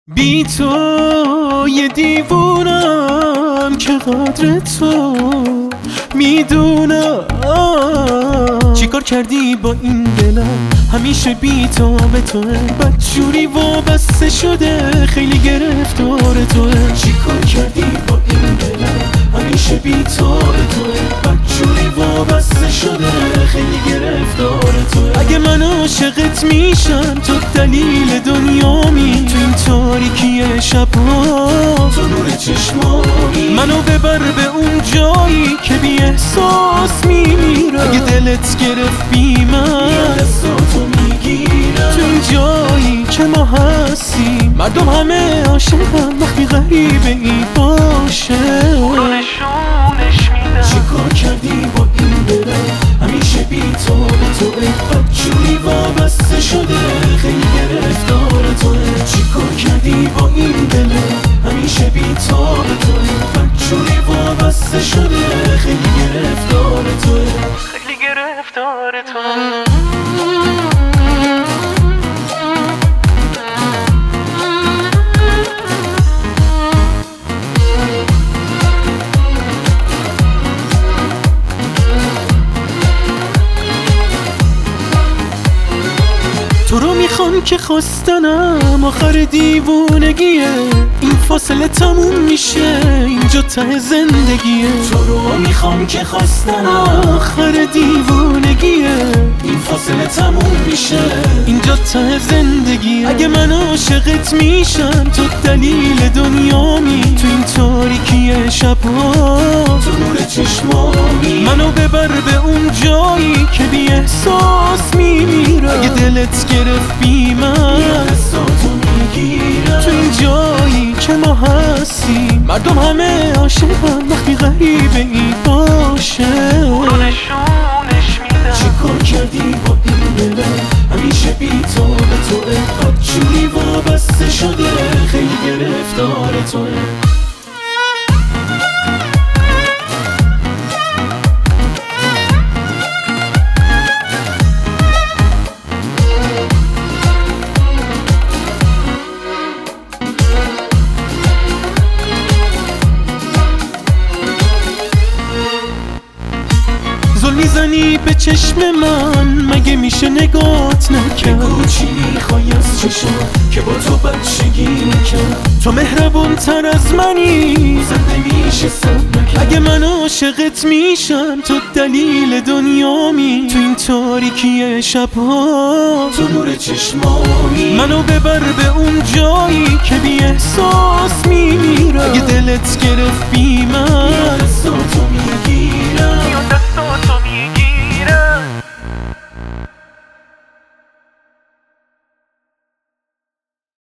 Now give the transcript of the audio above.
بی تو یه دیوونم که قدر تو میدونم. چیکار کردی با این دلم؟ همیشه بی تو به توه، بدجوری وابسته شده، خیلی گرفتار توه. چیکار کردی با این دلم؟ همیشه بی تو به توه، بدجوری وابسته شده، خیلی گرفتار توه. اگه من عاشقت میشم تو دلیل دنیامی، تو این تاریکی شبها تو نور چشمامی. منو ببر به اون جایی که بی احساس میمیرم. اگه دلت گرفت بی من دستاتو میگیرم. تو این جایی که ما هستیم مردم همه عاشقم، وقتی غریبه ای باشه اونو نشونش میدم. چیکار کردی با این دلم؟ همیشه بی تو به توه، بدجوری وابسته شده، خیلی گرفتار توه. چیکار کردی با این دلم؟ همیشه بی تو به توه، بدجوری وابسته شده، خیلی گرفتار توه، خیلی گرفتار توه. تو رو میخوام که خواستنم آخر دیوونگیه، این فاصله تموم میشه اینجا ته زندگیه. تو رو میخوام که خواستنم آخر دیوونگیه، این فاصله تموم میشه اینجا ته زندگیه. اگه من عاشقت میشم تو دلیل دنیامی، تو این تاریکی شبها تو نور چشمامی. منو ببر به اون جایی که بی احساس میمیرم. اگه دلت گرفت بی من دستاتو میگیرم. تو این جایی که ما هستیم مردم همه عاشقم، وقتی غریبه ای باشه اونو نشونش میدم. چیکار کردی با این دلم؟ همیشه بی تو به توه، بدجوری وابسته شده، خیلی گرفتار توه. زل میزنی به چشم من، مگه میشه نگات نکرد؟ بگو چی میخوای از چشم که با تو بچگی نکرد؟ تو مهربون تر از منی، زنده میشه سب نکرد. اگه من عاشقت میشم تو دلیل دنیامی، تو این تاریکی شبها تو نور چشمامی. منو ببر به اون جایی که بی احساس میمیرم. اگه دلت گرفت بی من دستاتو میگیرم.